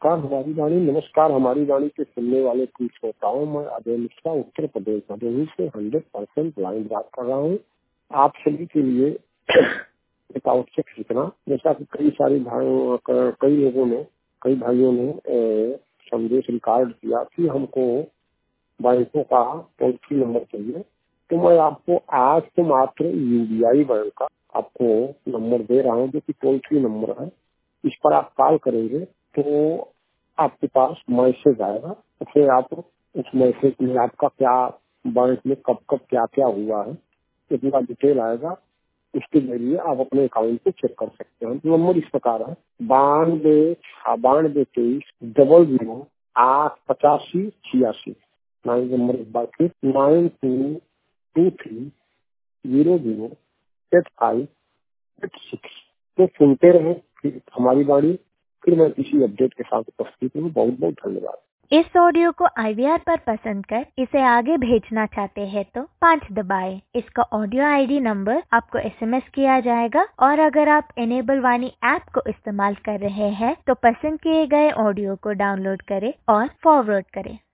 नमस्कार हमारी वाणी, नमस्कार हमारी वाणी के सुनने वाले प्रिय श्रोताओं। मैं अजय मिश्रा उत्तर प्रदेश भदोही से 100% ब्लाइंड बात कर रहा हूँ। आप सभी के लिए एक आवश्यक सूचना, जैसा कि कई भाइयों ने संदेश रिकॉर्ड किया कि हमको बैंकों का टोल फ्री नंबर चाहिए, तो मैं आपको आज तो मात्र यूबीआई बैंक का आपको नंबर दे रहा हूँ, जो कि टोल फ्री नंबर है। इस पर आप कॉल करेंगे तो आपके पास मैसेज आएगा, तो फिर आप उस मैसेज में आपका क्या बैंक में कब कब क्या क्या हुआ है इतना डिटेल आएगा। इसके जरिए आप अपने अकाउंट को चेक कर सकते हैं। नंबर इस प्रकार है 92 23 00 8 85 86। 9 नंबर एक बार फिर 9223008586। तो सुनते रहे फिर हमारी बाणी, फिर मैं किसी अपडेट के साथ उपस्थित हूँ। बहुत बहुत धन्यवाद। इस ऑडियो को IVR पर पसंद कर इसे आगे भेजना चाहते हैं तो 5 दबाएं। इसका ऑडियो ID नंबर आपको SMS किया जाएगा, और अगर आप इनेबल वाणी ऐप को इस्तेमाल कर रहे हैं तो पसंद किए गए ऑडियो को डाउनलोड करें और फॉरवर्ड करें।